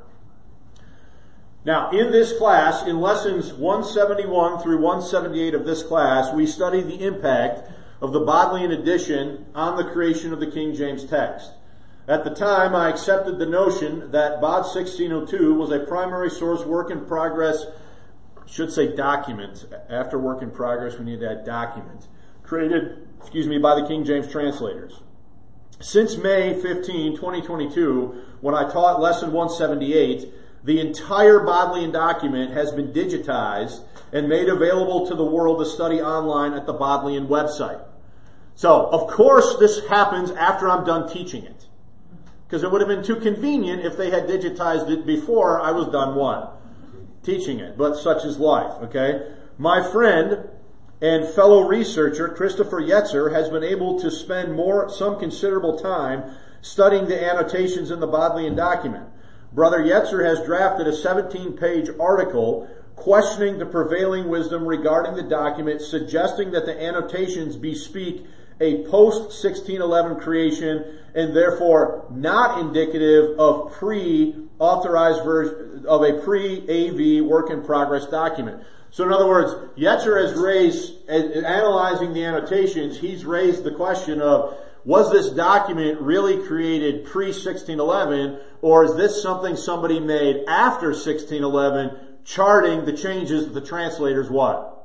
Now, in this class, in lessons 171 through 178 of this class, we study the impact of the Bodleian edition on the creation of the King James text. At the time, I accepted the notion that Bod 1602 was a primary source work in progress, should say document. After work in progress, we need to add document. Created, by the King James translators. Since May 15, 2022, when I taught lesson 178, the entire Bodleian document has been digitized and made available to the world to study online at the Bodleian website. So, of course, this happens after I'm done teaching it. Because it would have been too convenient if they had digitized it before I was done what? Teaching it. But such is life, okay? My friend and fellow researcher, Christopher Yetzer, has been able to spend some considerable time studying the annotations in the Bodleian document. Brother Yetzer has drafted a 17-page article questioning the prevailing wisdom regarding the document, suggesting that the annotations bespeak a post-1611 creation and therefore not indicative of pre-authorized version of a pre-AV work-in-progress document. So in other words, Yetzer has raised, analyzing the annotations, he's raised the question of, was this document really created pre-1611, or is this something somebody made after 1611, charting the changes that the translators what?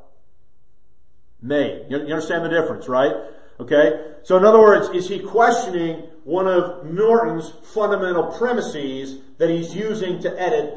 Made. You understand the difference, right? Okay? So in other words, is he questioning one of Norton's fundamental premises that he's using to edit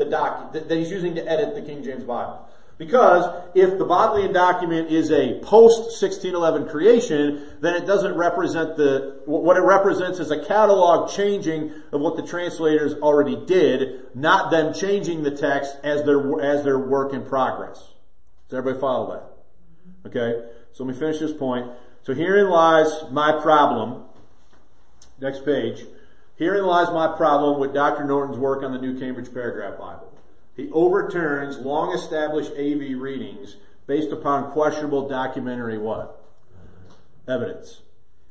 the King James Bible? Because if the Bodleian document is a post-1611 creation, then it doesn't represent what it represents is a catalog changing of what the translators already did, not them changing the text as their work in progress. Does everybody follow that? Okay? So let me finish this point. So herein lies my problem. Next page. Herein lies my problem with Dr. Norton's work on the New Cambridge Paragraph Bible. He overturns long-established AV readings based upon questionable documentary what? Evidence.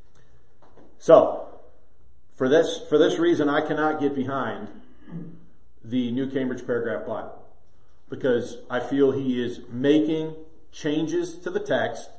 So, for this reason, I cannot get behind the New Cambridge Paragraph Bible, because I feel he is making changes to the text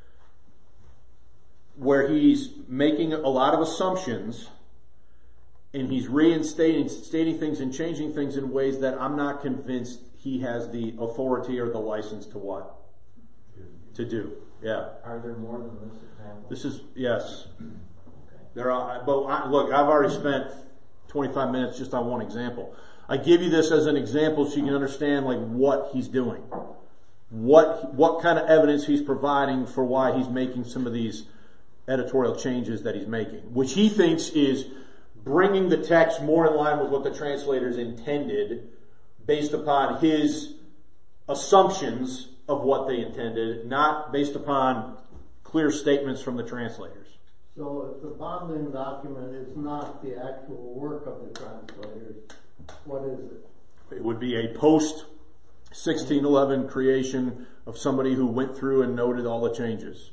where he's making a lot of assumptions, and he's stating things and changing things in ways that I'm not convinced he has the authority or the license to what? To do. Yeah. Are there more than this example? This is, yes. Okay. There are, but look, I've already spent 25 minutes just on one example. I give you this as an example so you can understand like what he's doing. What kind of evidence he's providing for why he's making some of these editorial changes that he's making, which he thinks is bringing the text more in line with what the translators intended based upon his assumptions of what they intended, not based upon clear statements from the translators. So if the Bodleian document is not the actual work of the translators, what is it? It would be a post-1611 creation of somebody who went through and noted all the changes.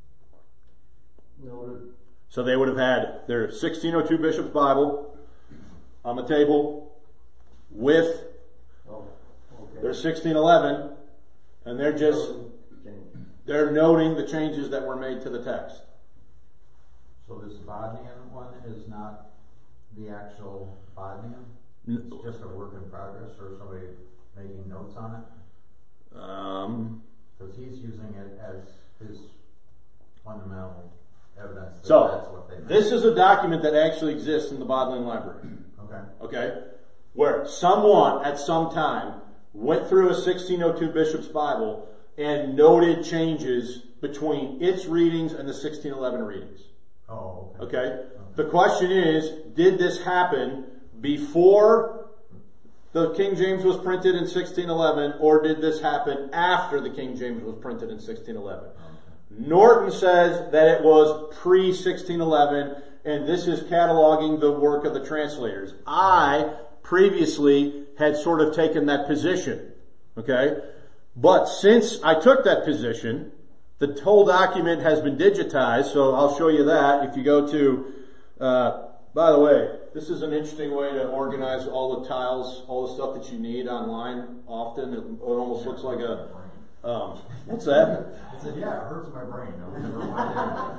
Noted. So they would have had their 1602 Bishop's Bible on the table with There's 1611, and they're noting the changes that were made to the text. So this Bodleian one is not the actual Bodleian? It's just a work in progress, or somebody making notes on it? Because he's using it as his fundamental evidence that that's what they meant. This is a document that actually exists in the Bodleian Library. Okay? Where someone at some time went through a 1602 Bishop's Bible and noted changes between its readings and the 1611 readings. Oh, Okay? The question is, did this happen before the King James was printed in 1611, or did this happen after the King James was printed in 1611? Norton says that it was pre-1611, and this is cataloging the work of the translators. I previously had sort of taken that position. Okay? But since I took that position, the whole document has been digitized, so I'll show you that. If you go to, by the way, this is an interesting way to organize all the tiles, all the stuff that you need online. Often it almost looks like a, what's that? I said, yeah, it hurts my brain. I was never mind.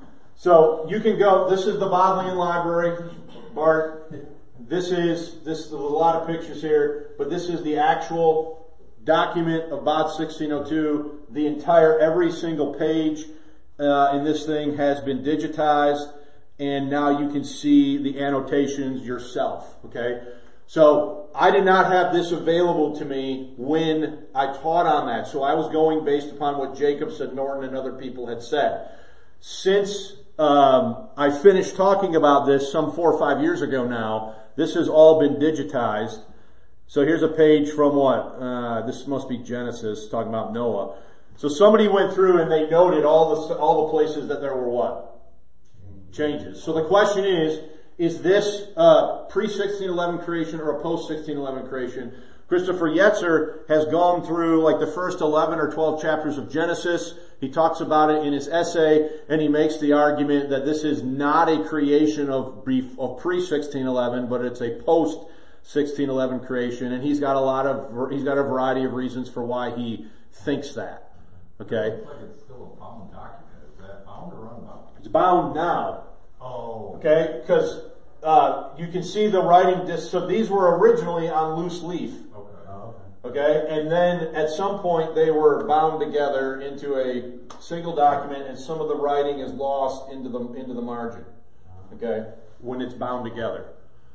So you can go, this is the Bodleian Library, Bart. This is a lot of pictures here, but this is the actual document of Bod 1602. The entire, every single page in this thing has been digitized, and now you can see the annotations yourself. Okay? So I did not have this available to me when I taught on that, so I was going based upon what Jacobs and Norton and other people had said. Since I finished talking about this some 4 or 5 years ago now, this has all been digitized. So here's a page from what? This must be Genesis, talking about Noah. So somebody went through and they noted all the places that there were what? Changes. So the question is this pre-1611 creation or a post-1611 creation? Christopher Yetzer has gone through like the first 11 or 12 chapters of Genesis. He talks about it in his essay, and he makes the argument that this is not a creation of pre-1611, but it's a post-1611 creation, and he's got a variety of reasons for why he thinks that. Okay? It looks like it's still a bound document. Is that bound or unbound? It's bound now. Oh. Okay? Because you can see the writing disc. So these were originally on loose leaf. Okay? And then at some point they were bound together into a single document, and some of the writing is lost into the margin. Okay? When it's bound together.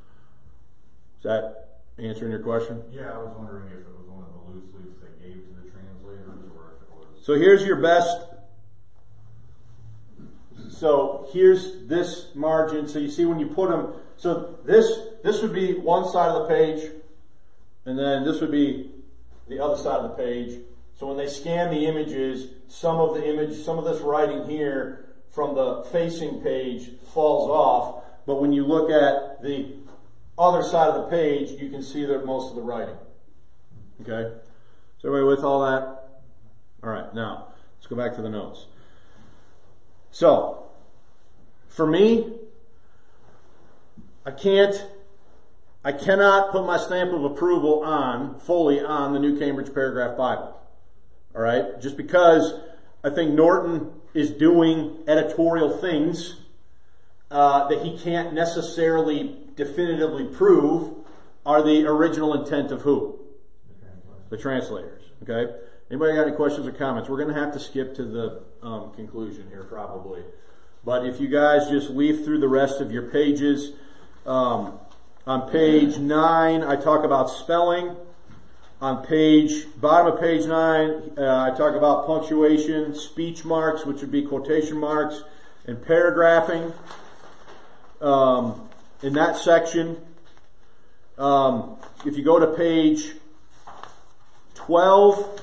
Is that answering your question? Yeah, I was wondering if it was one of the loose leaves they gave to the translators, or if it was... So here's your best. So here's this margin. So you see when you put them, so this would be one side of the page, and then this would be the other side of the page. So when they scan the images, some of this writing here from the facing page falls off, but when you look at the other side of the page, you can see that most of the writing. Okay? Is everybody with all that? Alright, now, let's go back to the notes. So, for me, I cannot put my stamp of approval fully on the New Cambridge Paragraph Bible. Alright? Just because I think Norton is doing editorial things that he can't necessarily definitively prove are the original intent of who? The translators. Okay? Anybody got any questions or comments? We're going to have to skip to the conclusion here probably. But if you guys just leaf through the rest of your pages, on page 9 I talk about spelling. On bottom of page 9 I talk about punctuation, speech marks, which would be quotation marks, and paragraphing. In that section, if you go to page 12,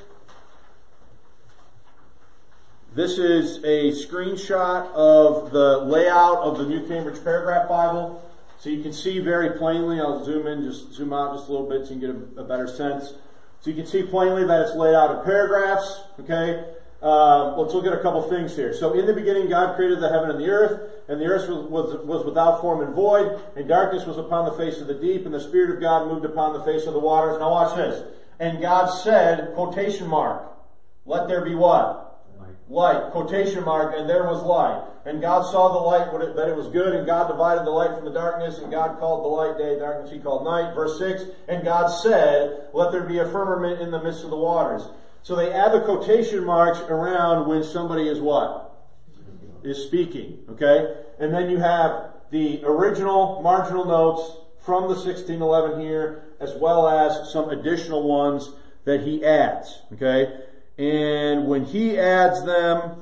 this is a screenshot of the layout of the New Cambridge Paragraph Bible. So you can see very plainly, I'll zoom out just a little bit so you can get a better sense. So you can see plainly that it's laid out in paragraphs, okay? Let's look at a couple things here. So in the beginning God created the heaven and the earth was without form and void, and darkness was upon the face of the deep, and the Spirit of God moved upon the face of the waters. Now watch this. And God said, quotation mark, let there be what? Light, quotation mark, and there was light. And God saw the light, that it was good, and God divided the light from the darkness, and God called the light day, darkness he called night. Verse 6, and God said, let there be a firmament in the midst of the waters. So they add the quotation marks around when somebody is what? Is speaking, okay? And then you have the original marginal notes from the 1611 here, as well as some additional ones that he adds, okay? And when he adds them,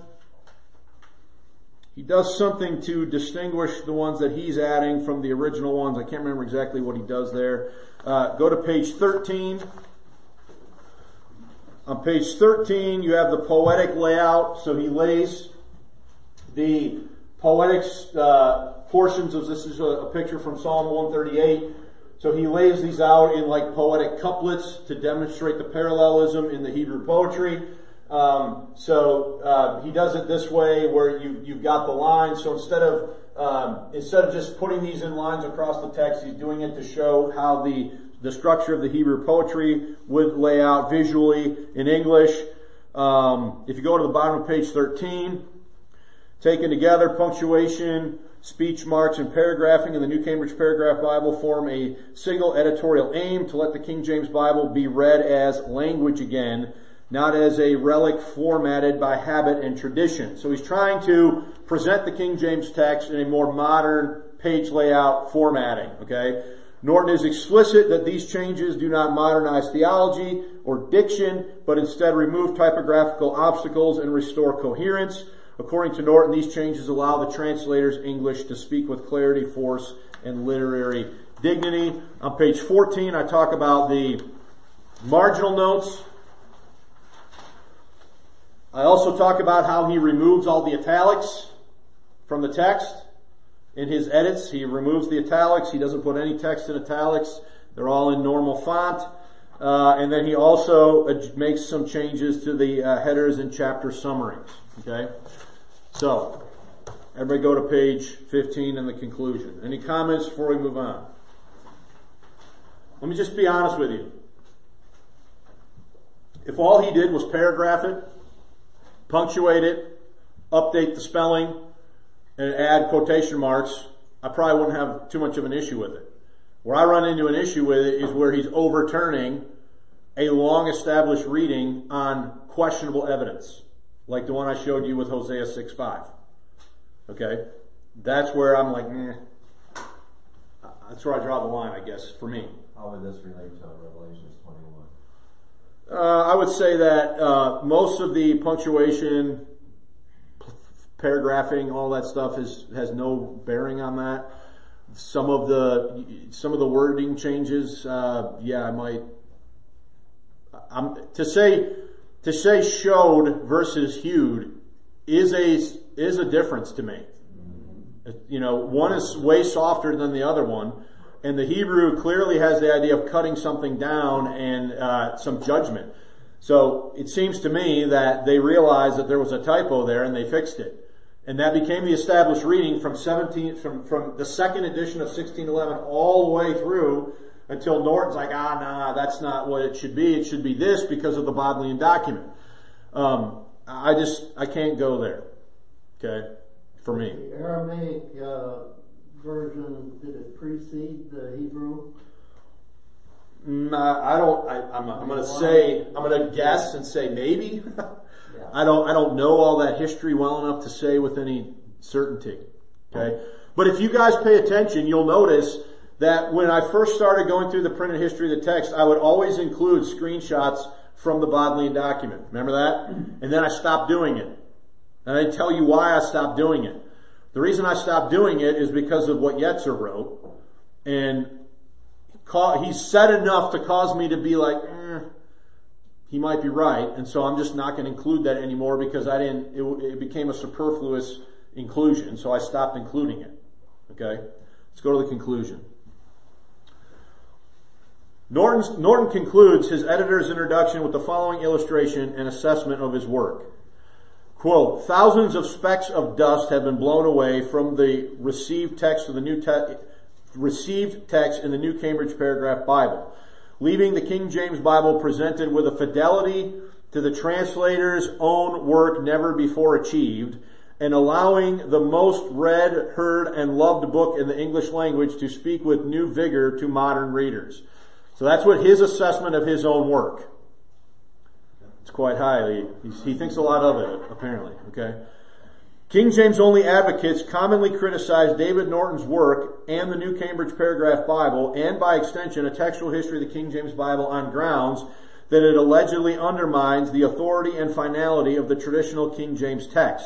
he does something to distinguish the ones that he's adding from the original ones. I can't remember exactly what he does there. Go to page 13. On page 13, you have the poetic layout. So he lays the poetic portions of this is a picture from Psalm 138. So he lays these out in like poetic couplets to demonstrate the parallelism in the Hebrew poetry. He does it this way where you've got the lines. So instead of just putting these in lines across the text, he's doing it to show how the structure of the Hebrew poetry would lay out visually in English. If you go to the bottom of page 13, taken together, punctuation, speech marks, and paragraphing in the New Cambridge Paragraph Bible form a single editorial aim to let the King James Bible be read as language again, not as a relic formatted by habit and tradition. So he's trying to present the King James text in a more modern page layout formatting, okay? Norton is explicit that these changes do not modernize theology or diction, but instead remove typographical obstacles and restore coherence. According to Norton, these changes allow the translator's English to speak with clarity, force, and literary dignity. On page 14, I talk about the marginal notes. I also talk about how he removes all the italics from the text. In his edits, he removes the italics. He doesn't put any text in italics. They're all in normal font. And then he also makes some changes to the headers and chapter summaries. Okay? So, everybody go to page 15 and the conclusion. Any comments before we move on? Let me just be honest with you. If all he did was paragraph it, punctuate it, update the spelling, and add quotation marks, I probably wouldn't have too much of an issue with it. Where I run into an issue with it is where he's overturning a long established reading on questionable evidence, like the one I showed you with Hosea 6:5. Okay? That's where I'm like, that's where I draw the line, I guess, for me. How would this relate to Revelations 21? I would say that most of the punctuation, paragraphing, all that stuff has no bearing on that. Some of the wording changes, I might. To say showed versus hewed is a difference to me. You know, one is way softer than the other one. And the Hebrew clearly has the idea of cutting something down and some judgment. So it seems to me that they realized that there was a typo there and they fixed it. And that became the established reading from the second edition of 1611 all the way through until Norton's like, that's not what it should be. It should be this because of the Bodleian document. I can't go there. Okay? For me. The Aramaic version, did it precede the Hebrew? I don't. I'm going to guess and say maybe. Yeah. I don't know all that history well enough to say with any certainty. Okay, but if you guys pay attention, you'll notice that when I first started going through the printed history of the text, I would always include screenshots from the Bodleian document. Remember that? And then I stopped doing it. And I tell you why I stopped doing it. The reason I stopped doing it is because of what Yetzer wrote. And he said enough to cause me to be like, he might be right. And so I'm just not going to include that anymore because it became a superfluous inclusion. So I stopped including it. Okay? Let's go to the conclusion. Norton concludes his editor's introduction with the following illustration and assessment of his work. Quote, thousands of specks of dust have been blown away from the received text in the New Cambridge Paragraph Bible. leaving the King James Bible presented with a fidelity to the translator's own work never before achieved, and allowing the most read, heard, and loved book in the English language to speak with new vigor to modern readers. So that's what his assessment of his own work. It's quite high. He thinks a lot of it, apparently. Okay. King James only advocates commonly criticize David Norton's work and the New Cambridge Paragraph Bible, and by extension a textual history of the King James Bible, on grounds that it allegedly undermines the authority and finality of the traditional King James text.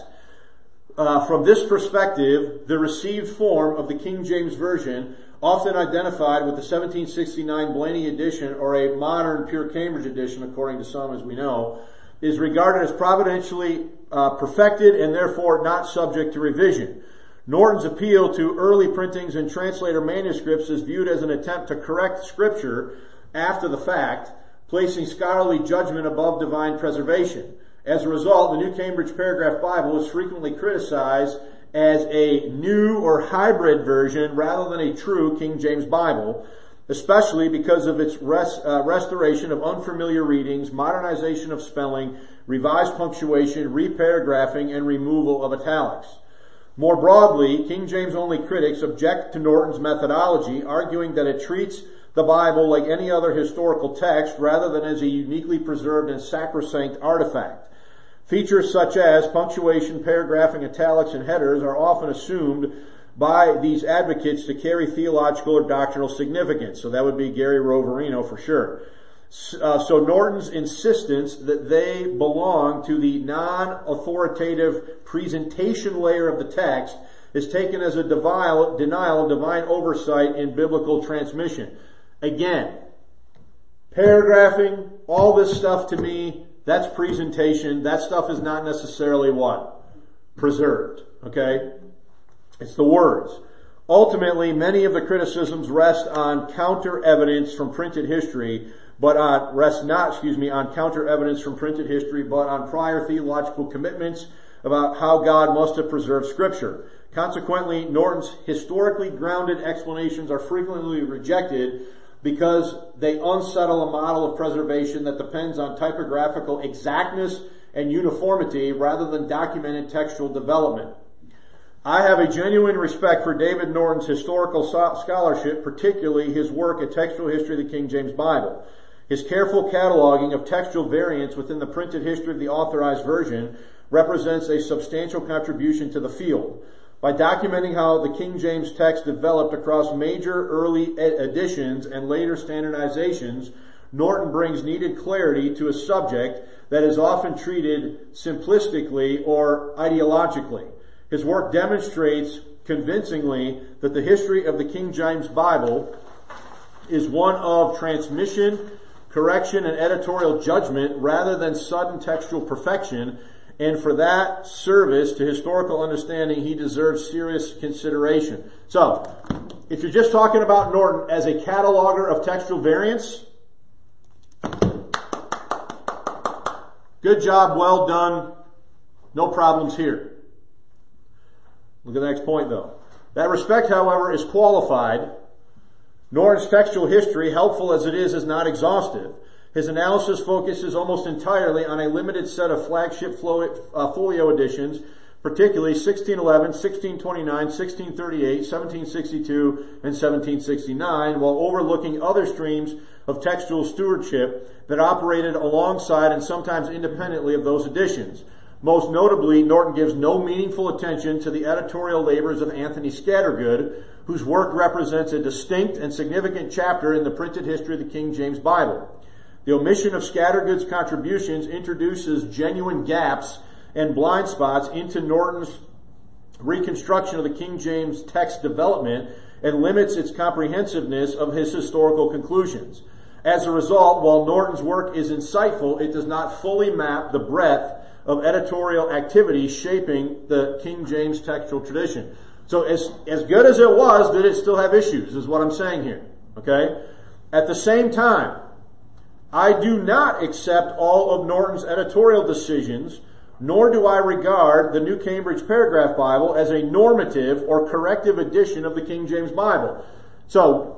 From this perspective, the received form of the King James Version, often identified with the 1769 Blaney edition, or a modern Pure Cambridge edition, according to some as we know, is regarded as providentially perfected and therefore not subject to revision. Norton's appeal to early printings and translator manuscripts is viewed as an attempt to correct Scripture after the fact, placing scholarly judgment above divine preservation. As a result, the New Cambridge Paragraph Bible is frequently criticized as a new or hybrid version rather than a true King James Bible, especially because of its restoration of unfamiliar readings, modernization of spelling, revised punctuation, reparagraphing, and removal of italics. More broadly, King James only critics object to Norton's methodology, arguing that it treats the Bible like any other historical text rather than as a uniquely preserved and sacrosanct artifact. Features such as punctuation, paragraphing, italics, and headers are often assumed by these advocates to carry theological or doctrinal significance. So that would be Gary Roverino for sure. So Norton's insistence that they belong to the non-authoritative presentation layer of the text is taken as a denial of divine oversight in biblical transmission. Again, paragraphing, all this stuff to me, that's presentation. That stuff is not necessarily what? Preserved. Okay? It's the words. Ultimately, many of the criticisms rest on counter evidence from printed history, but on counter evidence from printed history, but on prior theological commitments about how God must have preserved Scripture. Consequently, Norton's historically grounded explanations are frequently rejected because they unsettle a model of preservation that depends on typographical exactness and uniformity rather than documented textual development. I have a genuine respect for David Norton's historical scholarship, particularly his work at Textual History of the King James Bible. His careful cataloging of textual variants within the printed history of the Authorized Version represents a substantial contribution to the field. By documenting how the King James text developed across major early editions and later standardizations, Norton brings needed clarity to a subject that is often treated simplistically or ideologically. His work demonstrates convincingly that the history of the King James Bible is one of transmission, correction, and editorial judgment rather than sudden textual perfection, and for that service to historical understanding, he deserves serious consideration. So, if you're just talking about Norton as a cataloger of textual variants, good job, well done, no problems here. Look at the next point though. That respect, however, is qualified. Norton's textual history, helpful as it is not exhaustive. His analysis focuses almost entirely on a limited set of flagship folio editions, particularly 1611, 1629, 1638, 1762, and 1769, while overlooking other streams of textual stewardship that operated alongside and sometimes independently of those editions. Most notably, Norton gives no meaningful attention to the editorial labors of Anthony Scattergood, whose work represents a distinct and significant chapter in the printed history of the King James Bible. The omission of Scattergood's contributions introduces genuine gaps and blind spots into Norton's reconstruction of the King James text development and limits its comprehensiveness of his historical conclusions. As a result, while Norton's work is insightful, it does not fully map the breadth of editorial activity shaping the King James textual tradition. So as good as it was, did it still have issues, is what I'm saying here. Okay? At the same time, I do not accept all of Norton's editorial decisions, nor do I regard the New Cambridge Paragraph Bible as a normative or corrective edition of the King James Bible. So,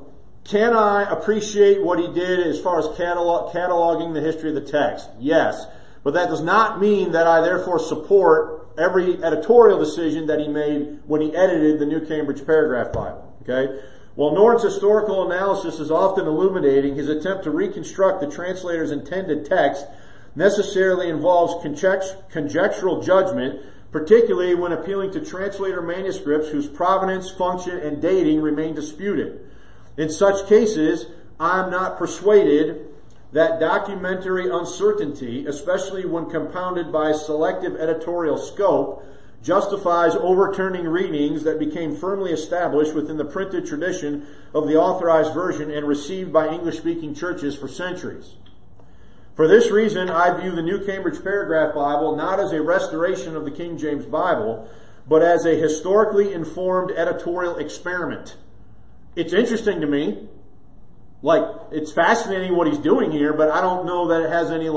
Can I appreciate what he did as far as cataloging the history of the text? Yes. But that does not mean that I therefore support every editorial decision that he made when he edited the New Cambridge Paragraph Bible. Okay? While Norton's historical analysis is often illuminating, his attempt to reconstruct the translator's intended text necessarily involves conjectural judgment, particularly when appealing to translator manuscripts whose provenance, function, and dating remain disputed. In such cases, I am not persuaded that documentary uncertainty, especially when compounded by selective editorial scope, justifies overturning readings that became firmly established within the printed tradition of the authorized version and received by English-speaking churches for centuries. For this reason, I view the New Cambridge Paragraph Bible not as a restoration of the King James Bible, but as a historically informed editorial experiment. It's interesting to me. It's fascinating what he's doing here, but I don't know that it has any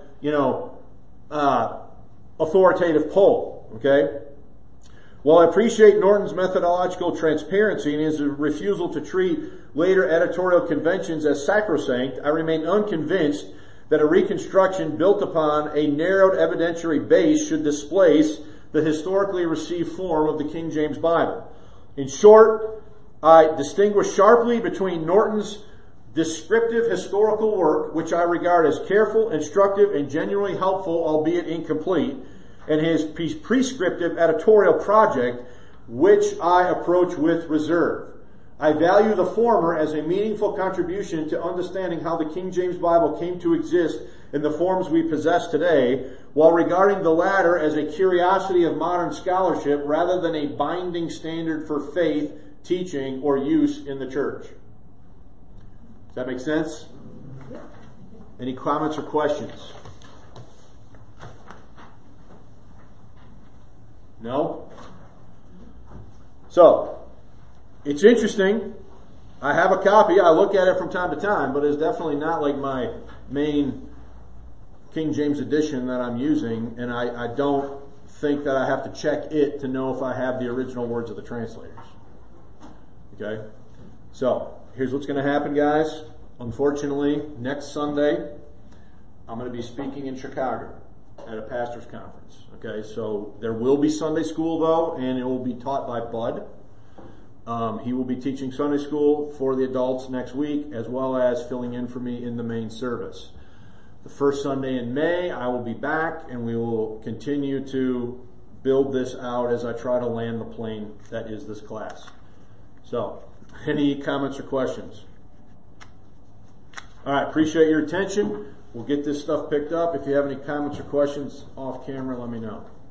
authoritative pull. Okay? While I appreciate Norton's methodological transparency and his refusal to treat later editorial conventions as sacrosanct, I remain unconvinced that a reconstruction built upon a narrowed evidentiary base should displace the historically received form of the King James Bible. In short, I distinguish sharply between Norton's descriptive historical work, which I regard as careful, instructive, and genuinely helpful, albeit incomplete, and his prescriptive editorial project, which I approach with reserve. I value the former as a meaningful contribution to understanding how the King James Bible came to exist in the forms we possess today, while regarding the latter as a curiosity of modern scholarship rather than a binding standard for faith, teaching, or use in the church. Does that make sense? Any comments or questions? No? So, it's interesting. I have a copy. I look at it from time to time, but it's definitely not like my main King James edition that I'm using, and I don't think that I have to check it to know if I have the original words of the translators. Okay? So, here's what's going to happen, guys. Unfortunately, next Sunday, I'm going to be speaking in Chicago at a pastor's conference. Okay, so there will be Sunday school though, and it will be taught by Bud. He will be teaching Sunday school for the adults next week, as well as filling in for me in the main service. The first Sunday in May, I will be back, and we will continue to build this out as I try to land the plane that is this class. So, any comments or questions? All right, appreciate your attention. We'll get this stuff picked up. If you have any comments or questions off camera, let me know.